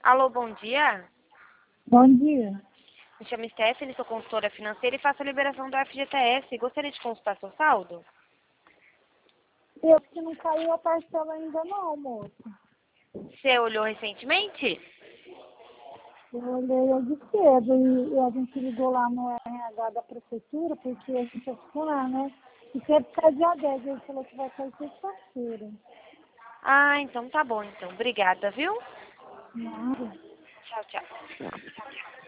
Alô, bom dia. Bom dia. Me chamo Stephanie, sou consultora financeira e faço a liberação do FGTS. Gostaria de consultar seu saldo? Eu que não caiu a parcela ainda não, moça. Você olhou recentemente? Eu olhei hoje cedo e a gente ligou lá no RH da prefeitura, porque a gente é funcionário, né? E quer ficar dia 10, ele falou que vai cair sexta-feira. Ah, então tá bom, então. Obrigada, viu? Nada. Tchau, tchau.